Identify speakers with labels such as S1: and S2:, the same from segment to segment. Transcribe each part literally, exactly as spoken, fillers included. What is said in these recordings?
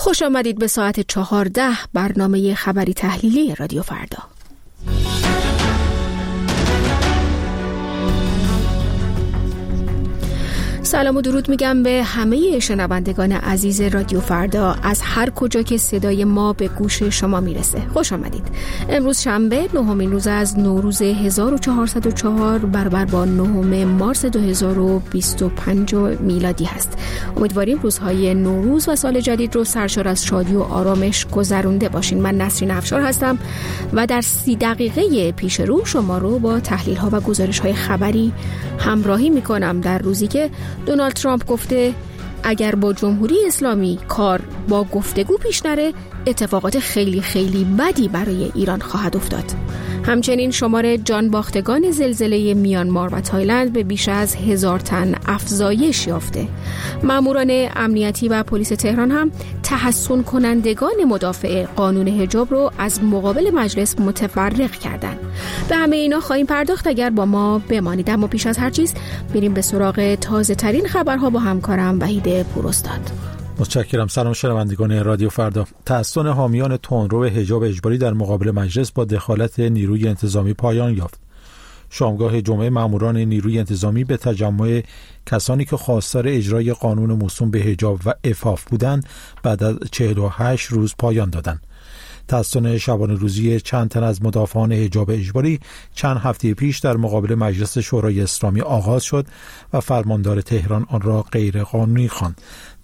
S1: خوش آمدید به ساعت چهارده برنامه خبری تحلیلی رادیو فردا. سلام و درود میگم به همه شنوندگان عزیز رادیو فردا از هر کجا که صدای ما به گوش شما میرسه. خوش آمدید. امروز شنبه نهمین روز از نوروز هزار و چهارصد و چهار برابر با نهم مارس دو هزار و بیست و پنج میلادی هست. امیدواریم روزهای نوروز و سال جدید رو سرشار از شادی و آرامش گذرونده باشین. من نسرین افشار هستم و در سی دقیقه پیش رو شما رو با تحلیل ها و گزارش های خبری همراهی میکنم در روزی که دونالد ترامپ گفته اگر با جمهوری اسلامی کار با گفتگو پیش نره اتفاقات خیلی خیلی بدی برای ایران خواهد افتاد. همچنین شمار جان باختگان زلزله میانمار و تایلند به بیش از هزار تن افزایش یافته. ماموران امنیتی و پلیس تهران هم تحصن کنندگان مدافع قانون حجاب رو از مقابل مجلس متفرق کردند. به همه اینا خواهیم پرداخت اگر با ما بمانید. اما پیش از هر چیز بریم به سراغ تازه ترین خبرها با همکارم وحید پوراستاد.
S2: متشکرم. سلام شنوندگان رادیو فردا. تحصن حامیان تندرو حجاب اجباری در مقابل مجلس با دخالت نیروی انتظامی پایان یافت. شامگاه جمعه ماموران نیروی انتظامی به تجمع کسانی که خواستار اجرای قانون موسوم به حجاب و عفاف بودند بعد از چهل و هشت روز پایان دادند. تحصن شبانه روزی چند تن از مدافعان حجاب اجباری چند هفته پیش در مقابل مجلس شورای اسلامی آغاز شد و فرماندار تهران آن را غیر قانونی خواند.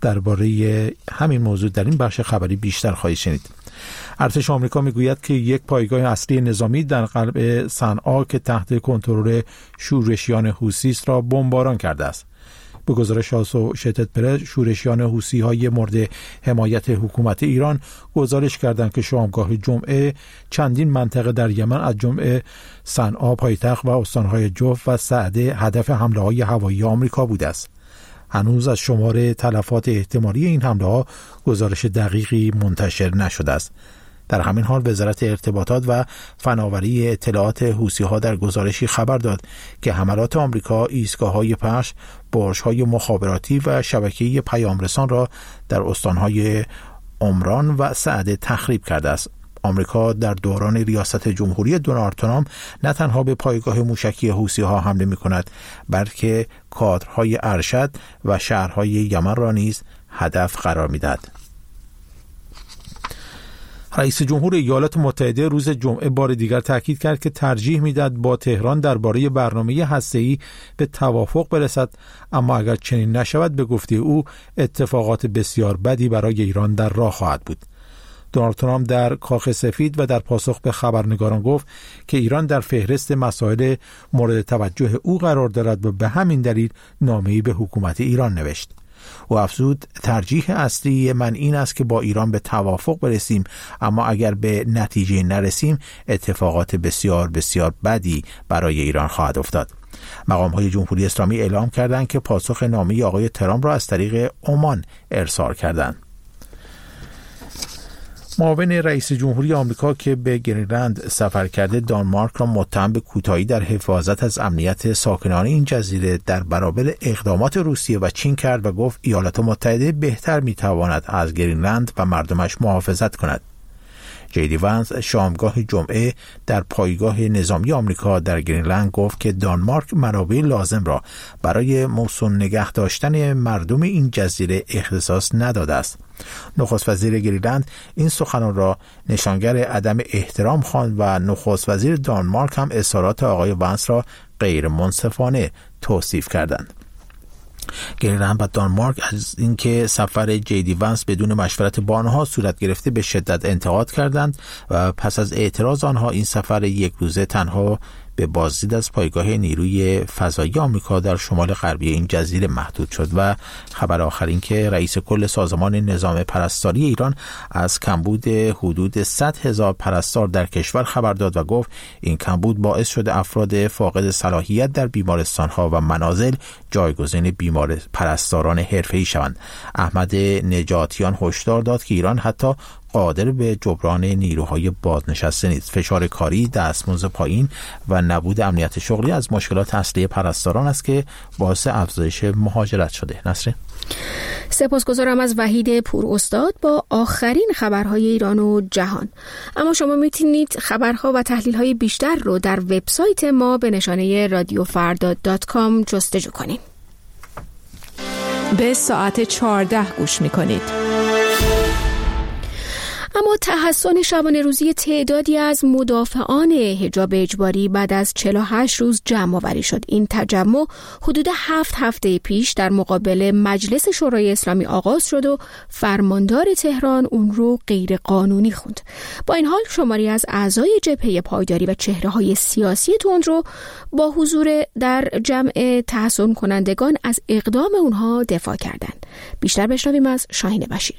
S2: درباره همین موضوع در این بخش خبری بیشتر خواهید شنید. ارتش آمریکا میگوید که یک پایگاه اصلی نظامی در قلب صنعا که تحت کنترل شورشیان حوثی است را بمباران کرده است. به گزارش آسوشیتد پرس، شورشیان حوثی های مورد حمایت حکومت ایران گزارش کردند که شامگاه جمعه چندین منطقه در یمن از جمله صنعا پایتخت و استانهای جوف و سعده هدف حمله های هوایی آمریکا بوده است. هنوز از شمار تلفات احتمالی این حمله ها گزارش دقیقی منتشر نشده است. در همین حال وزارت ارتباطات و فناوری اطلاعات حوثی‌ها در گزارشی خبر داد که حملات آمریکا ایستگاه‌های پخش، برج‌های مخابراتی و شبکه پیامرسان را در استان‌های عمران و سعده تخریب کرده است. آمریکا در دوران ریاست جمهوری دونالد ترامپ نه تنها به پایگاه موشکی حوثی‌ها حمله می‌کند، بلکه کادرهای ارشد و شهرهای یمن را نیز هدف قرار می‌دهد. رئیس جمهور ایالات متحده روز جمعه بار دیگر تاکید کرد که ترجیح می‌دهد با تهران درباره برنامه هسته‌ای به توافق برسد، اما اگر چنین نشود به گفته او اتفاقات بسیار بدی برای ایران در راه خواهد بود. دونالد ترامپ در کاخ سفید و در پاسخ به خبرنگاران گفت که ایران در فهرست مسائل مورد توجه او قرار دارد و به همین دلیل نامه‌ای به حکومت ایران نوشت. او افزود ترجیح اصلی من این است که با ایران به توافق برسیم، اما اگر به نتیجه نرسیم اتفاقات بسیار بسیار بدی برای ایران خواهد افتاد. مقام‌های جمهوری اسلامی اعلام کردند که پاسخ نامه آقای ترامپ را از طریق عمان ارسال کردند. معاون رئیس جمهوری آمریکا که به گرینلند سفر کرده دانمارک را متهم به کوتاهی در حفاظت از امنیت ساکنان این جزیره در برابر اقدامات روسیه و چین کرد و گفت ایالات متحده بهتر میتواند از گرینلند و مردمش محافظت کند. جیدی وانس شامگاه جمعه در پایگاه نظامی آمریکا در گرینلند گفت که دانمارک منابع لازم را برای موسوم نگه داشتن مردم این جزیره اختصاص نداده است. نخست وزیر گرینلند این سخنان را نشانگر عدم احترام خواند و نخست وزیر دانمارک هم اظهارات آقای وانس را غیر منصفانه توصیف کردند. گرینلند و دانمارک از اینکه سفر جیدی وانس بدون مشورت با آنها صورت گرفته به شدت انتقاد کردند و پس از اعتراض آنها این سفر یک روزه تنها به بازدید از پایگاه نیروی فضایی آمریکا در شمال غربی این جزیره محدود شد. و خبر آخر این که رئیس کل سازمان نظام پرستاری ایران از کمبود حدود صد هزار پرستار در کشور خبر داد و گفت این کمبود باعث شده افراد فاقد صلاحیت در بیمارستان‌ها و منازل جایگزین بیمار پرستاران حرفه‌ای شوند. احمد نجاتیان هشدار داد که ایران حتی قادر به جبران نیروهای بازنشسته نیست. فشار کاری، دستمزد پایین و نبود امنیت شغلی از مشکلات اصلی پرستاران است که باعث افزایش مهاجرت شده. نصره،
S1: سپاسگزارم از وحید پور استاد با آخرین خبرهای ایران و جهان. اما شما میتونید خبرها و تحلیل‌های بیشتر رو در وبسایت ما به نشانه رادیو فردا دات کام جستجو کنید.
S3: به ساعت چهارده گوش میکنید.
S1: اما تحسن شبانه روزی تعدادی از مدافعان حجاب اجباری بعد از چهل و هشت روز جمع آوری شد. این تجمع حدود هفت هفته پیش در مقابل مجلس شورای اسلامی آغاز شد و فرماندار تهران اون رو غیر قانونی خوند. با این حال شماری از اعضای جبهه پایداری و چهره‌های سیاسی تندرو با حضور در جمع تحسن کنندگان از اقدام اونها دفاع کردند. بیشتر بشنویم از شاهین بشیری.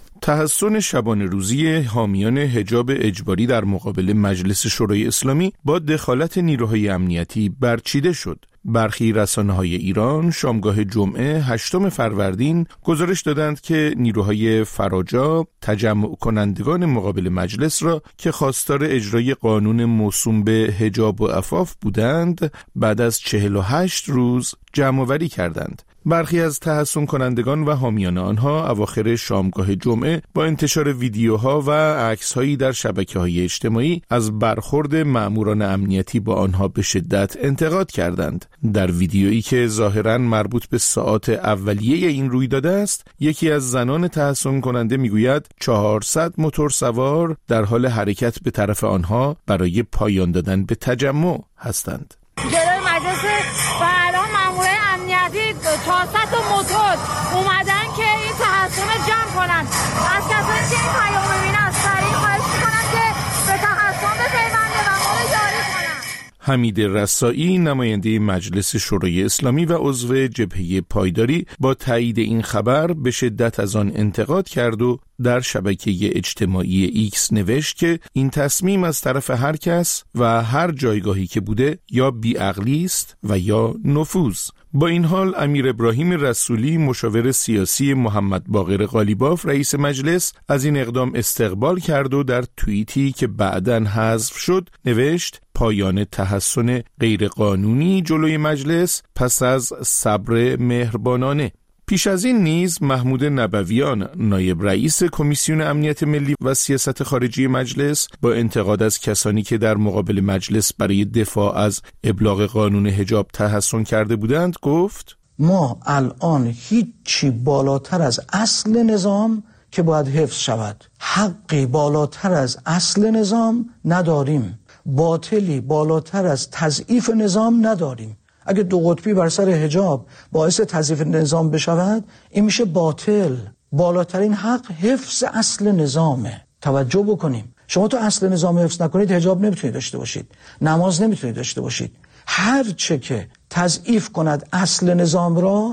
S4: تحسن شبانه روزی حامیان حجاب اجباری در مقابل مجلس شورای اسلامی با دخالت نیروهای امنیتی برچیده شد. برخی رسانه‌های ایران شامگاه جمعه هشتم فروردین گزارش دادند که نیروهای فراجا تجمع کنندگان مقابل مجلس را که خواستار اجرای قانون موسوم به حجاب و عفاف بودند بعد از چهل و هشت روز جمع‌آوری کردند. برخی از تحسن کنندگان و حامیان آنها اواخر شامگاه جمعه با انتشار ویدیوها و عکس‌هایی در شبکه‌های اجتماعی از برخورد مأموران امنیتی با آنها به شدت انتقاد کردند. در ویدیویی که ظاهراً مربوط به ساعات اولیه این رویداد است، یکی از زنان تحسن کننده میگوید چهارصد موتور سوار در حال حرکت به طرف آنها برای پایان دادن به تجمع هستند.
S5: جلوی مجلس و الان مامورای امنیتی چهارصد تا موتور اومدن که این تحسن رو جمع کنن. از کسانی که این پیام ببینن سریع خواهش میکنن که به تحسن بپیونده و ما رو جاری کنن.
S4: حمید رسایی نماینده مجلس شورای اسلامی و عضو جبهه پایداری با تایید این خبر به شدت از آن انتقاد کرد و در شبکه اجتماعی ایکس نوشت که این تصمیم از طرف هر کس و هر جایگاهی که بوده یا بیعقلی است و یا نفوذ. با این حال امیر ابراهیم رسولی مشاور سیاسی محمد باقر قالیباف رئیس مجلس از این اقدام استقبال کرد و در توییتی که بعداً حذف شد نوشت پایان تحسن غیرقانونی جلوی مجلس پس از صبر مهربانانه. پیش از این نیز محمود نبویان نایب رئیس کمیسیون امنیت ملی و سیاست خارجی مجلس با انتقاد از کسانی که در مقابل مجلس برای دفاع از ابلاغ قانون حجاب تحسن کرده بودند گفت
S6: ما الان هیچی بالاتر از اصل نظام که باید حفظ شود، حقی بالاتر از اصل نظام نداریم، باطلی بالاتر از تضعیف نظام نداریم. اگه دو قطبی بر سر حجاب باعث تضعیف نظام بشود این میشه باطل. بالاترین حق حفظ اصل نظامه. توجه بکنیم، شما تو اصل نظام حفظ نکنید حجاب نمیتونید داشته باشید، نماز نمیتونید داشته باشید. هر چه که تضعیف کند اصل نظام را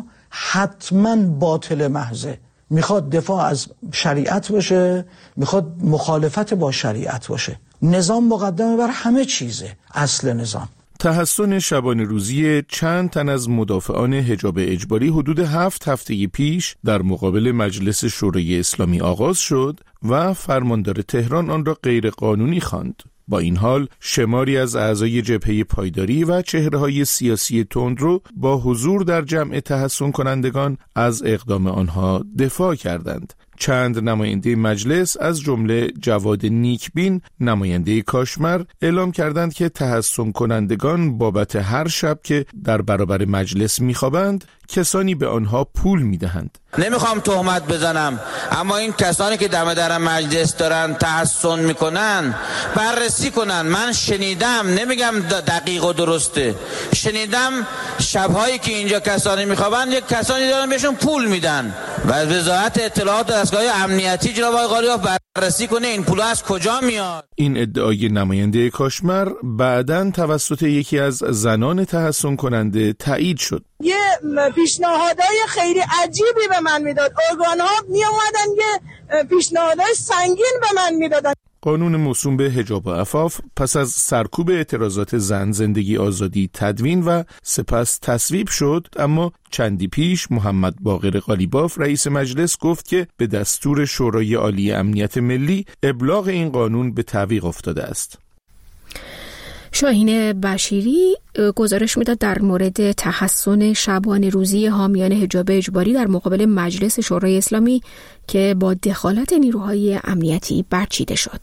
S6: حتما باطل محضه. میخواد دفاع از شریعت باشه، میخواد مخالفت با شریعت باشه. نظام مقدمه بر همه چیزه. اصل نظام.
S4: تحسن شبانه روزی چند تن از مدافعان حجاب اجباری حدود هفت هفته پیش در مقابل مجلس شورای اسلامی آغاز شد و فرماندار تهران آن را غیر قانونی خواند. با این حال شماری از اعضای جبهه پایداری و چهره‌های سیاسی تندرو با حضور در جمع تحسن کنندگان از اقدام آنها دفاع کردند. چند نماینده مجلس از جمله جواد نیکبین نماینده کاشمر اعلام کردند که تحسن کنندگان بابت هر شب که در برابر مجلس میخوابند کسانی به آنها پول میدهند.
S7: نمیخوام تهمت بزنم، اما این کسانی که دم در مجلس دارن تحسن میکنن بررسی کنن. من شنیدم، نمیگم دقیق و درسته، شنیدم شبهایی که اینجا کسانی میخوابن یک کسانی دارن بهشون پول میدن و وزارت اطلاعات دستگاه امنیتی جناب آقای قالیباف بررسی کنه این پول از کجا میاد. این
S4: ادعای نماینده کاشمر بعداً توسط یکی از زنان تحسن کننده تایید شد.
S5: یه پیشنهادهای خیلی عجیبی به من میداد. ارگان‌ها می اومدن یه پیشنهادهای سنگین به من میدادن.
S4: قانون موسوم به حجاب و عفاف پس از سرکوب اعتراضات زن، زندگی آزادی تدوین و سپس تصویب شد، اما چندی پیش محمد باقر قالیباف رئیس مجلس گفت که به دستور شورای عالی امنیت ملی ابلاغ این قانون به تعویق افتاده است.
S1: شاهین بشیری گزارش میداد در مورد تحسن شبانه روزی حامیان حجاب اجباری در مقابل مجلس شورای اسلامی که با دخالت نیروهای امنیتی برچیده شد.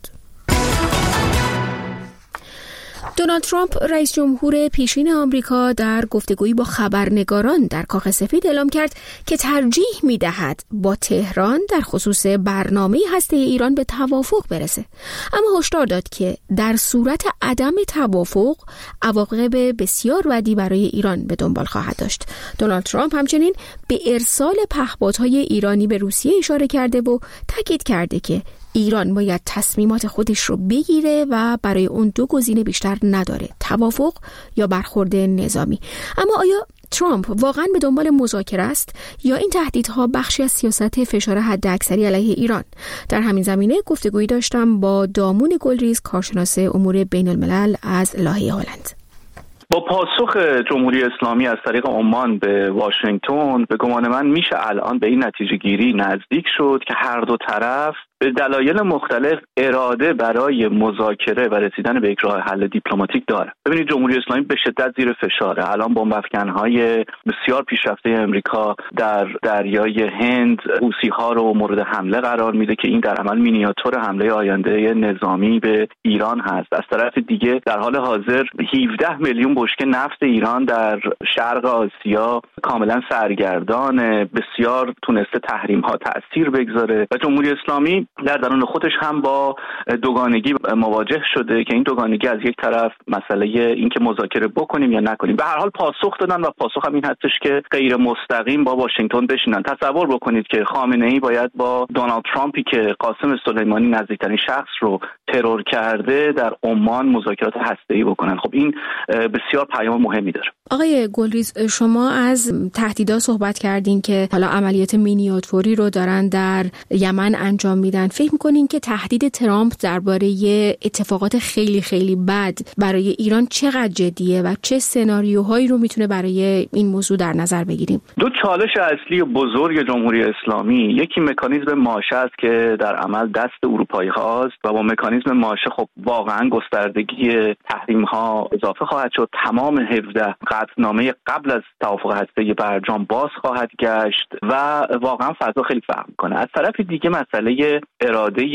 S1: دونالد ترامپ رئیس جمهور پیشین آمریکا در گفتگویی با خبرنگاران در کاخ سفید اعلام کرد که ترجیح می‌دهد با تهران در خصوص برنامه هسته ایران به توافق برسه، اما هشدار داد که در صورت عدم توافق عواقب بسیار بدی برای ایران به دنبال خواهد داشت. دونالد ترامپ همچنین به ارسال پهپادهای ایرانی به روسیه اشاره کرده و تاکید کرده که ایران باید تصمیمات خودش رو بگیره و برای اون دو گزینه بیشتر نداره، توافق یا برخورد نظامی. اما آیا ترامپ واقعا به دنبال مذاکره است یا این تهدیدها بخشی از سیاست فشار حداکثری علیه ایران؟ در همین زمینه گفتگویی داشتم با دامون گلریز، کارشناس امور بین الملل از لاهه هلند.
S8: با پاسخ جمهوری اسلامی از طریق عمان به واشنگتن، به گمان من میشه الان به این نتیجه گیری نزدیک شد که هر دو طرف به دلایل مختلف اراده برای مذاکره و رسیدن به یک راه حل دیپلماتیک داره. ببینید جمهوری اسلامی به شدت زیر فشاره. الان بمب افکن‌های بسیار پیشرفته امریکا در دریای هند حوثی‌ها رو مورد حمله قرار میده که این در عمل مینیاتور حمله آینده نظامی به ایران هست. از طرف دیگه در حال حاضر هفده میلیون بشکه نفت ایران در شرق آسیا کاملا سرگردان، بسیار تونسته تحریم‌ها تأثیر بگذاره و جمهوری اسلامی در درون خودش هم با دوگانگی مواجه شده که این دوگانگی از یک طرف مسئله این که مذاکره بکنیم یا نکنیم. به هر حال پاسخ دادن و پاسخ هم این هستش که غیر مستقیم با واشنگتن بشینن. تصور بکنید که خامنه‌ای باید با دونالد ترامپی که قاسم سلیمانی نزدیکترین شخص رو ترور کرده در عمان مذاکرات هسته‌ای بکنن. خب این بسیار پیام مهمی داره.
S1: آقای گلریز، شما از تهدیدات صحبت کردین که حالا عملیات مینیاتوری رو دارن در یمن انجام میدن. فکر میکنین که تهدید ترامپ درباره اتفاقات خیلی خیلی بد برای ایران چقدر جدیه و چه سناریوهایی رو میتونه برای این موضوع در نظر بگیریم؟
S8: دو چالش اصلی بزرگ جمهوری اسلامی، یکی مکانیزم ماشه است که در عمل دست اروپایی هاست و با مکانیزم ماشه خب واقعا گستردگی تحریم ها اضافه خواهد شد. تمام هفده قطعنامه قبل از توافق هسته‌ای برجام باز خواهد گشت و واقعا فضا خیلی فرق میکنه. از طرف دیگه مسئله اراده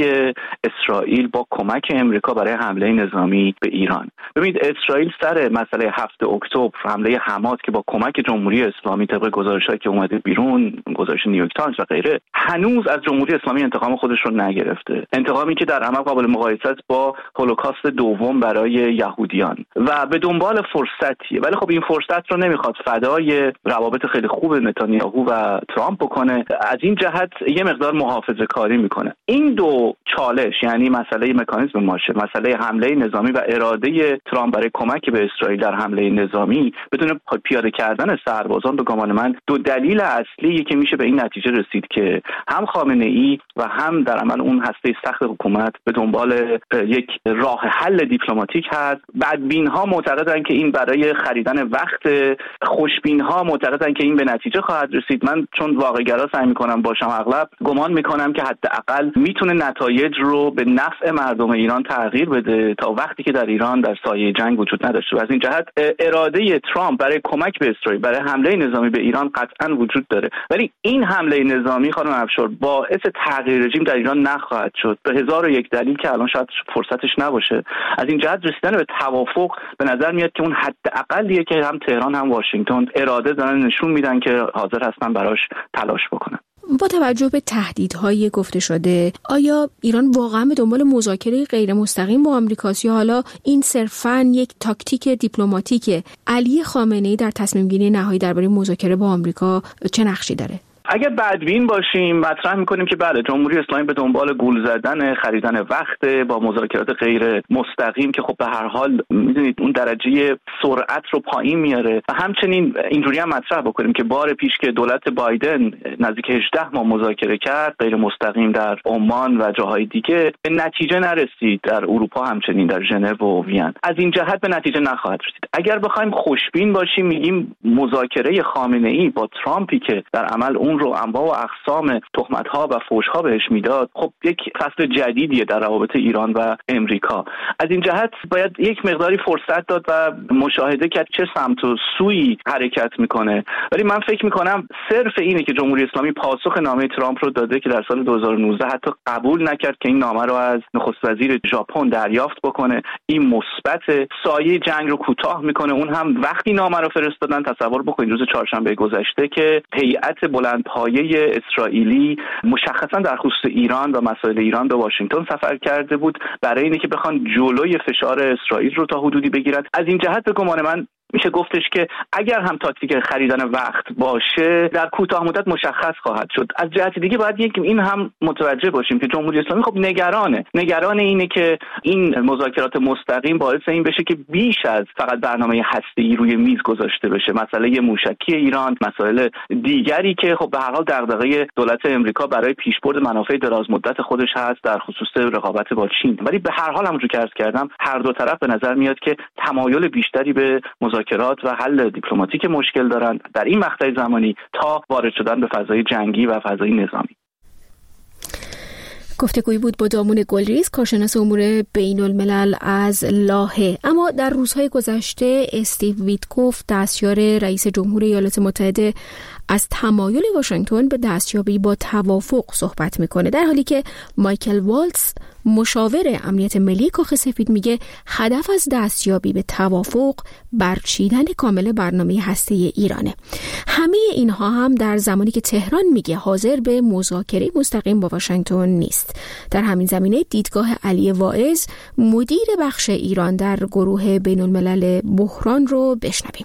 S8: اسرائیل با کمک امریکا برای حمله نظامی به ایران. ببینید اسرائیل سر مسئله هفتم اکتبر، حمله حماس که با کمک جمهوری اسلامی طبق گزارش‌هایی که اومده بیرون، گزارش نیویورک تایمز و غیره، هنوز از جمهوری اسلامی انتقام خودش رو نگرفته. انتقامی که در عمل قابل مقایسه است با هولوکاست دوم برای یهودیان و به دنبال فرصتیه. ولی خب این فرصت رو نمیخواد فدای روابط خیلی خوب نتانیاهو و ترامپ بکنه. از این جهت یه مقدار محافظه‌کاری میکنه. این دو چالش، یعنی مسئله مکانیزم ماشه، مسئله حمله نظامی و اراده ترامپ برای کمک به اسرائیل در حمله نظامی بدون پیاده کردن سربازان، به گمان من دو دلیل اصلی که میشه به این نتیجه رسید که هم خامنه‌ای و هم در عمل اون هسته سخت حکومت به دنبال یک راه حل دیپلماتیک هست. بدبین‌ها معتقدن که این برای خریدن وقت، خوشبین‌ها معتقدن که این به نتیجه خواهد رسید. من چون واقع‌گرا سعی می‌کنم باشم، اغلب گمان می‌کنم که حداقل میتونه نتایج رو به نفع مردم ایران تغییر بده تا وقتی که در ایران در سایه جنگ وجود نداشته. و از این جهت اراده ترامپ برای کمک به اسرائیل، برای حمله نظامی به ایران قطعاً وجود داره. ولی این حمله نظامی خانم افشار باعث تغییر رژیم در ایران نخواهد شد، به هزار و یک دلیل که الان شاید فرصتش نباشه. از این جهت رسیدن به توافق به نظر میاد که اون حداقلیه که هم تهران هم واشنگتن اراده دارن، نشون میدن که حاضر هستن براش تلاش بکنن.
S1: با توجه به تهدیدهای گفته شده، آیا ایران واقعا به دنبال مذاکره غیر مستقیم با آمریکاست یا حالا این صرفاً یک تاکتیک دیپلماتیکه؟ علی خامنه‌ای در تصمیم گیری نهایی درباره مذاکره با آمریکا چه نقشی داره؟
S8: اگر بدبین باشیم مطرح میکنیم که بله جمهوری اسلامی به دنبال گول زدن، خریدن وقت با مذاکرات غیر مستقیم که خب به هر حال میدونید اون درجه سرعت رو پایین میاره و همچنین اینجوری هم مطرح بکنیم که بار پیش که دولت بایدن نزدیک هجده ماه مذاکره کرد غیر مستقیم در عمان و جاهای دیگه به نتیجه نرسید، در اروپا همچنین در ژنو و وین، از این جهت به نتیجه نخواهد رسید. اگر بخوایم خوشبین باشیم میگیم مذاکره خامنه‌ای با ترامپی که در عمل اون رو انواع و اقسام تهمت‌ها و فحش‌ها بهش میداد، خب یک فصل جدیدیه در روابط ایران و امریکا. از این جهت باید یک مقداری فرصت داد و مشاهده کرد چه سمت و سوی حرکت میکنه. ولی من فکر میکنم صرف اینه که جمهوری اسلامی پاسخ نامه ترامپ رو داده که در سال دو هزار و نوزده حتی قبول نکرد که این نامه رو از نخست وزیر ژاپن دریافت بکنه، این مثبت سایه جنگ رو کوتاه میکنه. اون هم وقتی نامه رو فرستادن، تصور بکنید روز چهارشنبه گذشته که هیئت بلندپایه اسرائیلی مشخصا در خصوص ایران و مسائل ایران به واشنگتن سفر کرده بود برای اینکه که بخوان جلوی فشار اسرائیل رو تا حدودی بگیرن. از این جهت به گمان من میشه گفتش که اگر هم تاکتیک خریدن وقت باشه در کوتاه مدت مشخص خواهد شد. از جهت دیگه باید یک این هم متوجه باشیم که جمهوری اسلامی خب نگرانه نگران اینه که این مذاکرات مستقیم باعث این بشه که بیش از فقط برنامه هسته‌ای روی میز گذاشته بشه، مسئله موشکی ایران، مسائل دیگری که خب به هر حال دغدغه دولت امریکا برای پیشبرد منافع دراز مدت خودش هست در خصوص رقابت با چین. ولی به هر حال همونجوری که عرض کردم هر دو طرف به نظر میاد که تمایل بیشتری به مذاکرات و حل دیپلماتیک مشکل دارند در این مقطع زمانی تا وارد شدن به فضای جنگی و فضای نظامی.
S1: گفتگویی بود با دامون گلریز، کارشناس امور بین الملل از لاهه. اما در روزهای گذشته استیو ویتکوف دستیار رئیس جمهور ایالات متحده از تمایل واشنگتن به دستیابی با توافق صحبت میکنه، در حالی که مایکل والتز مشاور امنیت ملی کاخ سفید میگه هدف از دستیابی به توافق برچیدن کامل برنامه هسته ایرانه. همه اینها هم در زمانی که تهران میگه حاضر به مذاکره مستقیم با واشنگتن نیست. در همین زمینه دیدگاه علی واعظ مدیر بخش ایران در گروه بین الملل بحران رو بشنویم.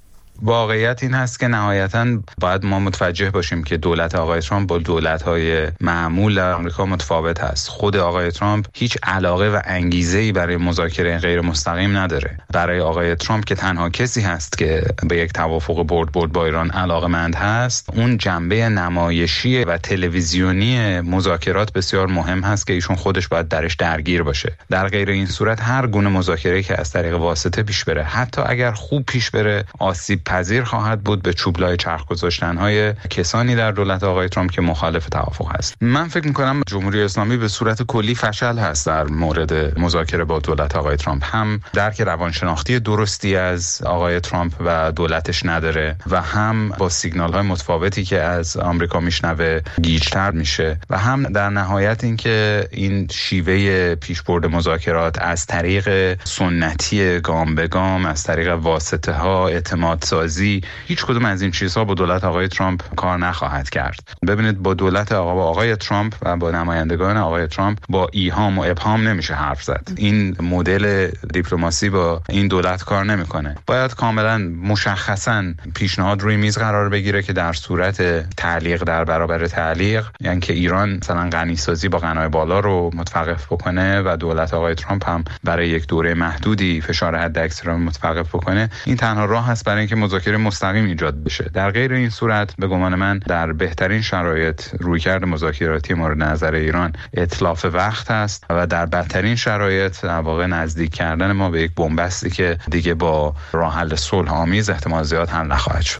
S9: واقعیت این هست که نهایتاً باید ما متوجه باشیم که دولت آقای ترامپ با دولت‌های معمول آمریکا متفاوت است. خود آقای ترامپ هیچ علاقه و انگیزه‌ای برای مذاکره غیر مستقیم نداره. برای آقای ترامپ که تنها کسی هست که به یک توافق برد برد با ایران علاقه‌مند هست، اون جنبه نمایشی و تلویزیونی مذاکرات بسیار مهم هست که ایشون خودش باید درش درگیر باشه. در غیر این صورت هر گونه مذاکره‌ای که از طریق واسطه پیش بره، حتی اگر خوب پیش بره، آسیب پذیر خواهد بود به چوبلای چرخ گذاشتن‌های کسانی در دولت آقای ترامپ که مخالف توافق هست. من فکر می‌کنم جمهوری اسلامی به صورت کلی فشل هست در مورد مذاکره با دولت آقای ترامپ. هم درک روانشناختی درستی از آقای ترامپ و دولتش نداره و هم با سیگنال‌های متفاوتی که از آمریکا میشنوه گیج‌تر میشه و هم در نهایت اینکه این شیوه پیشبرد مذاکرات از طریق سنتی گام به گام، از طریق واسطه‌ها، اعتماد سازی، هیچ کدوم از این چیزها با دولت آقای ترامپ کار نخواهد کرد. ببینید با دولت آقا آقای ترامپ و با نمایندگان آقای ترامپ با ایهام و ابهام نمیشه حرف زد. این مدل دیپلماسی با این دولت کار نمیکنه. باید کاملا مشخصا پیشنهاد روی میز قرار بگیره که در صورت تعلیق در برابر تعلیق، یعنی که ایران مثلا غنیسازی با غنای بالا رو متوقف بکنه و دولت آقای ترامپ هم برای یک دوره محدودی فشار حداکثر رو متوقف بکنه، این تنها راه هست برای اینکه مذاکره مستقیم ایجاد بشه. در غیر این صورت به گمان من در بهترین شرایط رویکرد مذاکراتی مورد نظر ایران اتلاف وقت است و در بدترین شرایط در واقع نزدیک کردن ما به یک بنبستی که دیگه با راه حل صلح آمیز احتمال زیاد حل نخواهد شد.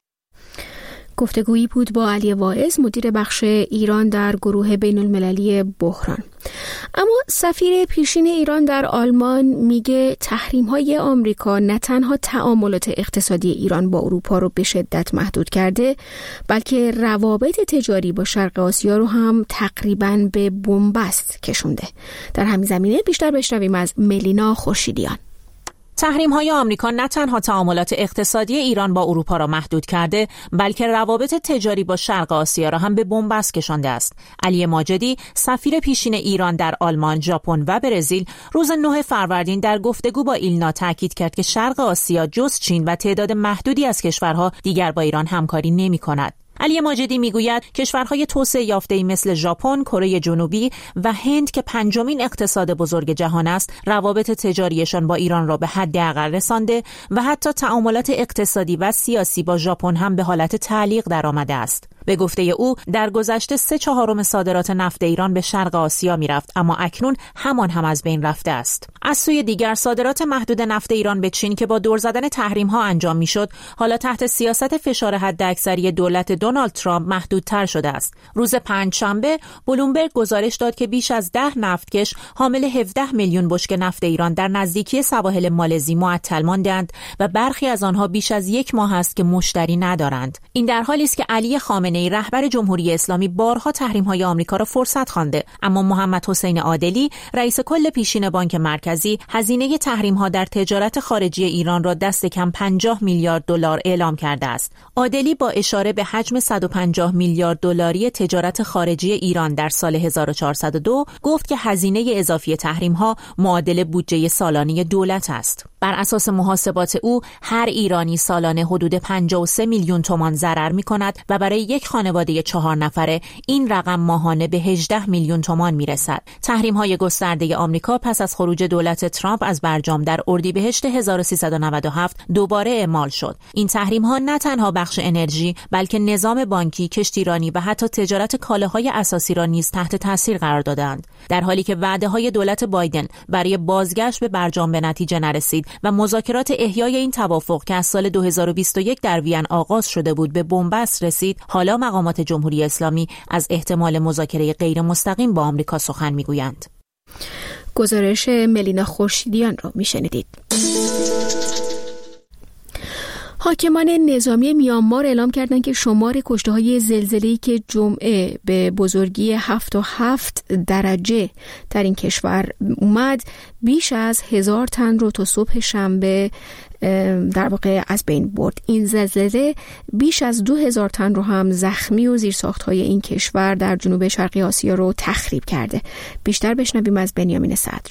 S1: گفتگویی بود با علی واعظ مدیر بخش ایران در گروه بین المللی بحران. اما سفیر پیشین ایران در آلمان میگه تحریم‌های آمریکا نه تنها تعاملات اقتصادی ایران با اروپا رو به شدت محدود کرده، بلکه روابط تجاری با شرق آسیا رو هم تقریباً به بنبست کشونده. در همین زمینه بیشتر بشنویم از ملینا خورشیدیان.
S10: تحریم‌های آمریکا نه تنها تعاملات اقتصادی ایران با اروپا را محدود کرده، بلکه روابط تجاری با شرق آسیا را هم به بنبست کشانده است. علی ماجدی، سفیر پیشین ایران در آلمان، ژاپن و برزیل، روز نه فروردین در گفتگو با ایلنا تاکید کرد که شرق آسیا جز چین و تعداد محدودی از کشورها دیگر با ایران همکاری نمی‌کند. علی ماجدی میگوید کشورهای توسعه یافته‌ای مثل ژاپن، کره جنوبی و هند که پنجمین اقتصاد بزرگ جهان است، روابط تجاریشان با ایران را به حداقل رسانده و حتی تعاملات اقتصادی و سیاسی با ژاپن هم به حالت تعلیق درآمده است. به گفته او در گذشته سه چهارم صادرات نفت ایران به شرق آسیا میرفت، اما اکنون همان هم از بین رفته است. از سوی دیگر صادرات محدود نفت ایران به چین که با دور زدن تحریم ها انجام میشد، حالا تحت سیاست فشار حداکثری دولت دونالد ترامپ محدودتر شده است. روز پنجشنبه بلومبرگ گزارش داد که بیش از ده نفتکش حامل هفده میلیون بشکه نفت ایران در نزدیکی سواحل مالزی معطل ماندند و برخی از آنها بیش از یک ماه است که مشتری ندارند. این در حالی است که علی خامنه‌ای رهبر جمهوری اسلامی بارها تحریم‌های آمریکا را فرصت خوانده، اما محمد حسین عادلی رئیس کل پیشین بانک مرکزی هزینه تحریم‌ها در تجارت خارجی ایران را دست کم پنجاه میلیارد دلار اعلام کرده است. عادلی با اشاره به حجم صد و پنجاه میلیارد دلاری تجارت خارجی ایران در سال هزار و چهارصد و دو گفت که هزینه اضافی تحریم‌ها معادل بودجه سالانه دولت است. بر اساس محاسبات او هر ایرانی سالانه حدود پنجاه و سه میلیون تومان ضرر می‌کند و برای یک خانواده چهار نفره این رقم ماهانه به هجده میلیون تومان میرسد. تحریم‌های گسترده آمریکا پس از خروج دولت ترامپ از برجام در اردیبهشت هزار و سیصد و نود و هفت دوباره اعمال شد. این تحریم‌ها نه تنها بخش انرژی بلکه نظام بانکی، کشتیرانی و حتی تجارت کالاهای اساسی را نیز تحت تاثیر قرار دادند. در حالی که وعده‌های دولت بایدن برای بازگشت به برجام به نتیجه نرسید و مذاکرات احیای این توافق که از سال دو هزار و بیست و یک در وین آغاز شده بود به بنبست رسید، حالا مقامات جمهوری اسلامی از احتمال مذاکره غیر مستقیم با آمریکا سخن میگویند.
S1: گزارش ملینا خورشیدیان را میشنیدید. حاکمان نظامی میانمار اعلام کردند که شمار کشته‌های زلزله‌ای که جمعه به بزرگی هفت و هفت درجه در این کشور اومد بیش از هزار تن رو تا صبح شنبه در واقع از بین برد. این زلزله بیش از دو هزار تن رو هم زخمی و زیرساخت‌های این کشور در جنوب شرقی آسیا رو تخریب کرده. بیشتر بشنویم از بنیامین صدر.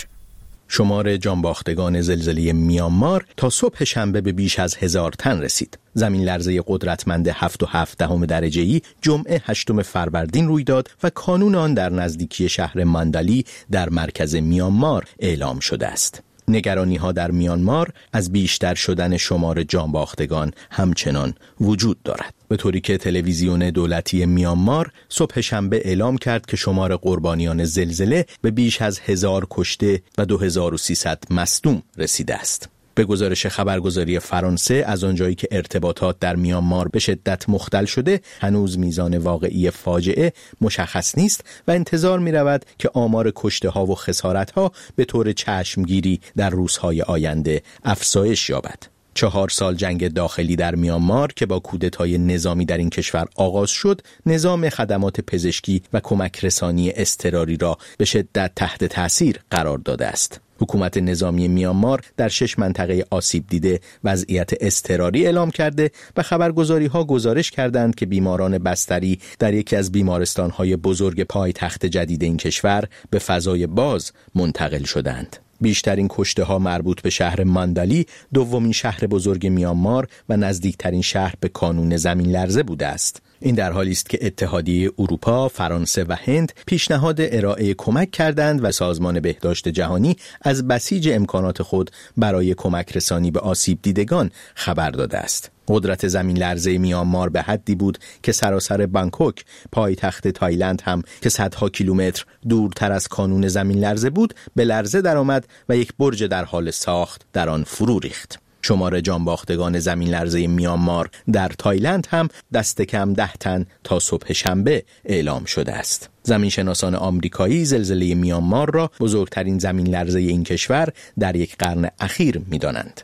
S11: شمار جانباختگان زلزله میانمار تا صبح شنبه به بیش از هزار تن رسید. زمین لرزه قدرتمند هفت و هفت دهم درجه‌ای جمعه هشتم فروردین روی داد و کانون آن در نزدیکی شهر ماندالی در مرکز میانمار اعلام شده است. نگرانی‌ها در میانمار از بیشتر شدن شمار جانباختگان همچنان وجود دارد، به طوری که تلویزیون دولتی میانمار صبح شنبه اعلام کرد که شمار قربانیان زلزله به بیش از هزار کشته و دو هزار و سیصد مصدوم رسیده است. به گزارش خبرگزاری فرانسه، از آنجایی که ارتباطات در میانمار به شدت مختل شده، هنوز میزان واقعی فاجعه مشخص نیست و انتظار می رود که آمار کشته ها و خسارت ها به طور چشمگیری در روزهای آینده افزایش یابد. چهار سال جنگ داخلی در میانمار که با کودتای نظامی در این کشور آغاز شد، نظام خدمات پزشکی و کمک رسانی اضطراری را به شدت تحت تاثیر قرار داده است. حکومت نظامی میانمار در شش منطقه آسیب دیده وضعیت اضطراری اعلام کرده و خبرگزاری‌ها گزارش کردند که بیماران بستری در یکی از بیمارستان‌های بزرگ پایتخت جدید این کشور به فضای باز منتقل شدند. بیشترین کشته‌ها مربوط به شهر ماندالی، دومین شهر بزرگ میانمار و نزدیکترین شهر به کانون زمین لرزه بوده است. این در حالی است که اتحادیه اروپا، فرانسه و هند پیشنهاد ارائه کمک کردند و سازمان بهداشت جهانی از بسیج امکانات خود برای کمک رسانی به آسیب دیدگان خبر داده است. قدرت زمین لرزه میانمار به حدی بود که سراسر بانکوک، پایتخت تایلند هم که صدها کیلومتر دورتر از کانون زمین لرزه بود، به لرزه درآمد و یک برج در حال ساخت در آن فرو ریخت. شمار جانباختگان زمین لرزه میانمار در تایلند هم دست کم ده تن تا صبح شنبه اعلام شده است. زمینشناسان آمریکایی زلزله میانمار را بزرگترین زمین لرزه این کشور در یک قرن اخیر می‌دانند.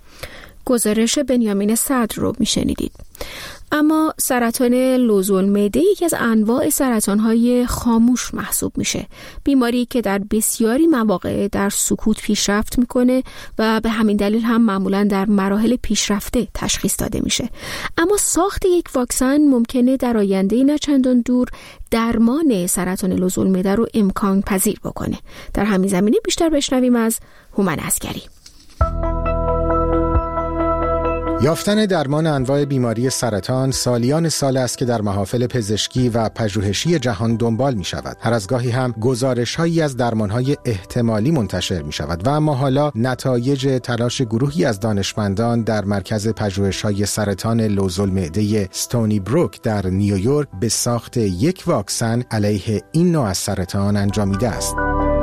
S1: گزارش بنیامین صدر رو میشنیدید. اما سرطان لوزالمعده یکی از انواع سرطان‌های خاموش محسوب میشه. بیماری که در بسیاری مواقع در سکوت پیشرفت میکنه و به همین دلیل هم معمولاً در مراحل پیشرفته تشخیص داده میشه. اما ساخت یک واکسن ممکنه در آینده نه چندان دور درمان سرطان لوزالمعده رو امکان پذیر بکنه. در همین زمینه بیشتر بشنویم از هومن عسگری.
S12: یافتن درمان انواع بیماری سرطان سالیان سال است که در محافل پزشکی و پژوهشی جهان دنبال می شود. هر از گاهی هم گزارش هایی از درمان های احتمالی منتشر می شود و اما حالا نتایج تلاش گروهی از دانشمندان در مرکز پژوهش های سرطان لوزالمعده استونی بروک در نیویورک به ساخت یک واکسن علیه این نوع از سرطان انجامیده است.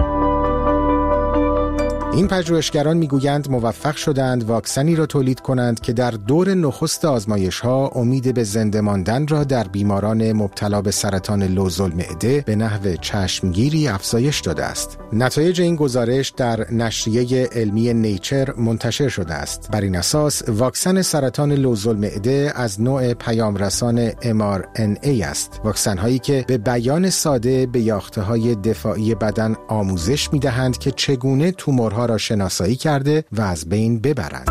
S12: این پژوهشگران میگویند موفق شدند واکسنی را تولید کنند که در دور نخست آزمایش‌ها امید به زنده ماندن را در بیماران مبتلا به سرطان لوزالمعده به نحو چشمگیری افزایش داده است. نتایج این گزارش در نشریه علمی نیچر منتشر شده است. بر این اساس واکسن سرطان لوزالمعده از نوع پیامرسان ام آر ان ای است. واکسن هایی که به بیان ساده به یافته‌های دفاعی بدن آموزش می‌دهند که چگونه تومورها را شناسایی کرده و از بین ببرند.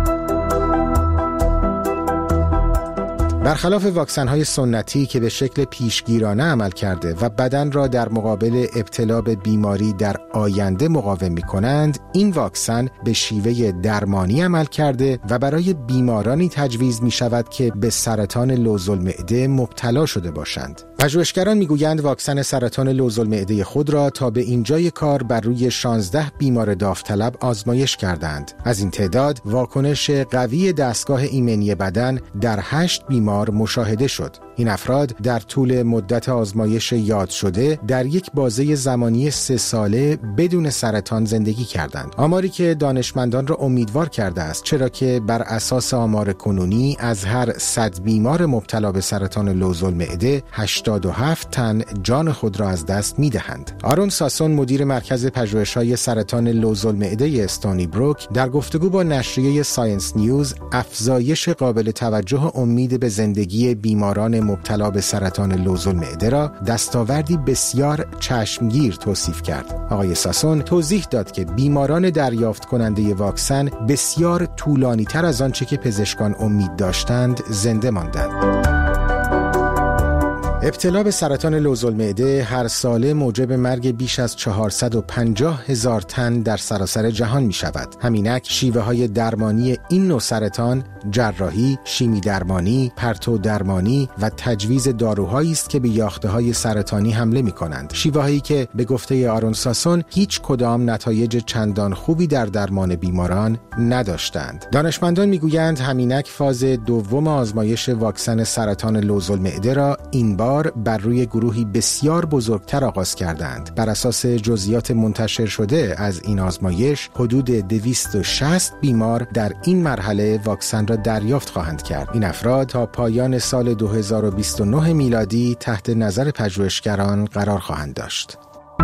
S12: برخلاف واکسن‌های سنتی که به شکل پیشگیرانه عمل کرده و بدن را در مقابل ابتلا به بیماری در آینده مقاوم می‌کنند، این واکسن به شیوه درمانی عمل کرده و برای بیمارانی تجویز می‌شود که به سرطان لوزالمعده مبتلا شده باشند. پژوهشگران می‌گویند واکسن سرطان لوزالمعده خود را تا به اینجای کار بر روی شانزده بیمار داوطلب آزمایش کردند. از این تعداد واکنش قوی دستگاه ایمنی بدن در هشت بیمار مشاهده شد. این افراد در طول مدت آزمایش یاد شده در یک بازه زمانی سه ساله بدون سرطان زندگی کردند. آماری که دانشمندان را امیدوار کرده است، چرا که بر اساس آمار کنونی از هر صد بیمار مبتلا به سرطان لوزالمعده هشتاد و هفت تن جان خود را از دست می‌دهند. آرون ساسون مدیر مرکز پژوهش‌های سرطان لوزالمعده استونی بروک در گفتگو با نشریه ساینس نیوز افزایش قابل توجه امید به زندگی بیماران مبتلا به سرطان لوزالمعده را دستاوردی بسیار چشمگیر توصیف کرد. آقای ساسون توضیح داد که بیماران دریافت کننده واکسن بسیار طولانی تر از آنچه که پزشکان امید داشتند زنده ماندند. ابتلا به سرطان لوزالمعده هر ساله موجب مرگ بیش از چهارصد و پنجاه هزار تن در سراسر جهان می شود. همینک شیوه های درمانی این نوع سرطان جراحی، شیمی درمانی، پرتو درمانی و تجویز داروهایی است که به یاخته های سرطانی حمله می کنند. شیوه هایی که به گفته آرون ساسون هیچ کدام نتایج چندان خوبی در درمان بیماران نداشتند. دانشمندان می گویند همینک فاز دوم آزمایش واکسن سرطان لوزالمعده را این بار بر روی گروهی بسیار بزرگتر آغاز کردند. بر اساس جزئیات منتشر شده از این آزمایش، حدود دویست و شصت بیمار در این مرحله واکسن را دریافت خواهند کرد. این افراد تا پایان سال دو هزار و بیست و نه میلادی تحت نظر پژوهشگران قرار خواهند داشت.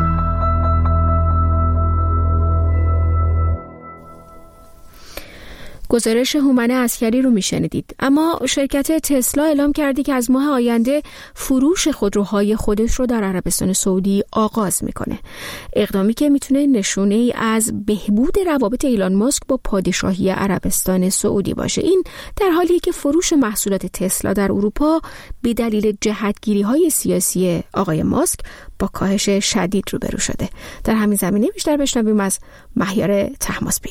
S1: گزارش هومن عسکری رو میشنیدید. اما شرکت تسلا اعلام کرده که از ماه آینده فروش خودروهای خودش رو در عربستان سعودی آغاز میکنه. اقدامی که میتونه نشونه ای از بهبود روابط ایلان ماسک با پادشاهی عربستان سعودی باشه. این در حالیه که فروش محصولات تسلا در اروپا به دلیل جهتگیری های سیاسی آقای ماسک با کاهش شدید روبرو شده. در همین زمینه بیشتر بشنویم از مهیار طهماسبی.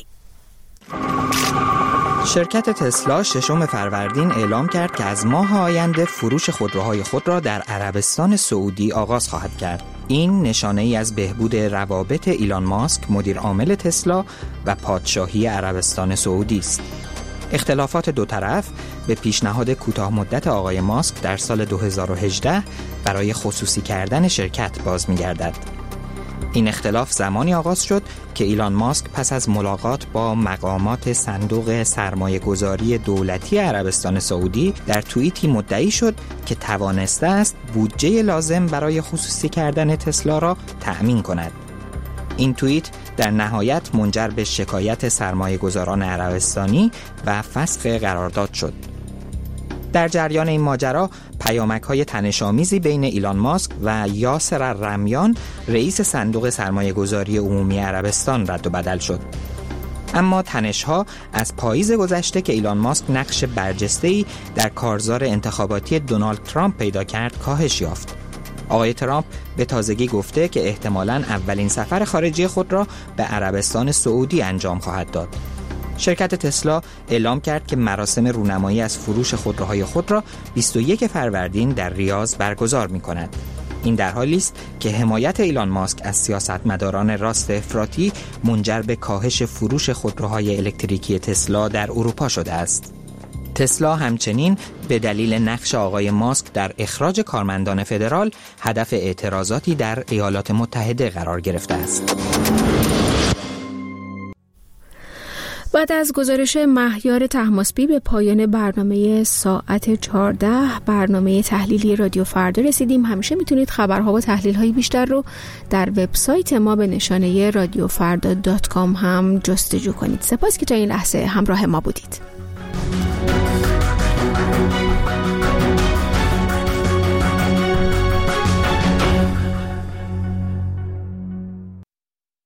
S13: شرکت تسلا ششم فروردین اعلام کرد که از ماه آینده فروش خودروهای خود را در عربستان سعودی آغاز خواهد کرد. این نشانه ای از بهبود روابط ایلان ماسک مدیر عامل تسلا و پادشاهی عربستان سعودی است. اختلافات دو طرف به پیشنهاد کوتاه مدت آقای ماسک در سال دو هزار و هجده برای خصوصی کردن شرکت باز می‌گردد. این اختلاف زمانی آغاز شد که ایلان ماسک پس از ملاقات با مقامات صندوق سرمایه گذاری دولتی عربستان سعودی در توییتی مدعی شد که توانسته است بودجه لازم برای خصوصی کردن تسلا را تأمین کند. این توییت در نهایت منجر به شکایت سرمایه گذاران عربستانی و فسخ قرارداد شد. در جریان این ماجرا پیامک‌های تنش‌آمیزی بین ایلان ماسک و یاسر الرمیان رئیس صندوق سرمایه‌گذاری عمومی عربستان رد و بدل شد. اما تنش‌ها از پاییز گذشته که ایلان ماسک نقش برجسته‌ای در کارزار انتخاباتی دونالد ترامپ پیدا کرد کاهش یافت. آقای ترامپ به تازگی گفته که احتمالاً اولین سفر خارجی خود را به عربستان سعودی انجام خواهد داد. شرکت تسلا اعلام کرد که مراسم رونمایی از فروش خودروهای خود را بیست و یک فروردین در ریاض برگزار می‌کند. این در حالی است که حمایت ایلان ماسک از سیاستمداران راست افراطی منجر به کاهش فروش خودروهای الکتریکی تسلا در اروپا شده است. تسلا همچنین به دلیل نقش آقای ماسک در اخراج کارمندان فدرال هدف اعتراضاتی در ایالات متحده قرار گرفته است.
S1: بعد از گزارش مهیار طهماسبی به پایان برنامه ساعت چهارده برنامه تحلیلی رادیو فردا رسیدیم. همیشه میتونید خبرها و تحلیل‌های بیشتر رو در وبسایت ما به نشانه رادیو فردا دات کام هم جستجو کنید. سپاس که تا این لحظه همراه ما بودید.